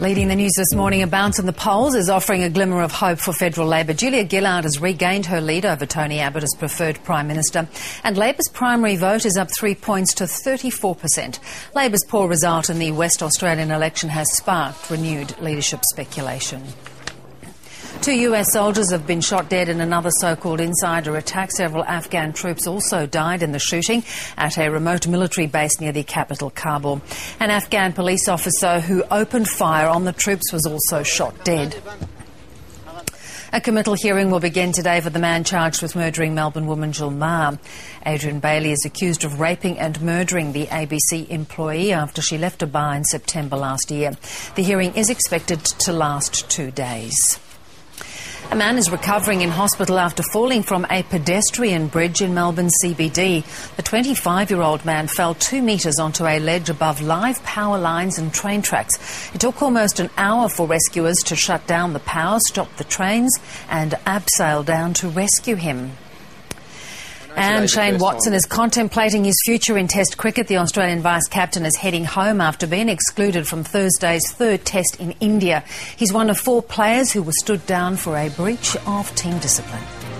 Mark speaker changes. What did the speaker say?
Speaker 1: Leading the news this morning, a bounce in the polls is offering a glimmer of hope for federal Labor. Julia Gillard has regained her lead over Tony Abbott as preferred Prime Minister, and Labor's primary vote is up 3 points to 34%. Labor's poor result in the West Australian election has sparked renewed leadership speculation. 2 US soldiers have been shot dead in another so-called insider attack. Several Afghan troops also died in the shooting at a remote military base near the capital, Kabul. An Afghan police officer who opened fire on the troops was also shot dead. A committal hearing will begin today for the man charged with murdering Melbourne woman Jill Meagher. Adrian Bailey is accused of raping and murdering the ABC employee after she left a bar in September last year. The hearing is expected to last 2 days. A man is recovering in hospital after falling from a pedestrian bridge in Melbourne CBD. The 25-year-old man fell 2 metres onto a ledge above live power lines and train tracks. It took almost an hour for rescuers to shut down the power, stop the trains and abseil down to rescue him. And Shane Watson is contemplating his future in Test cricket. The Australian vice-captain is heading home after being excluded from Thursday's third Test in India. He's one of 4 players who were stood down for a breach of team discipline.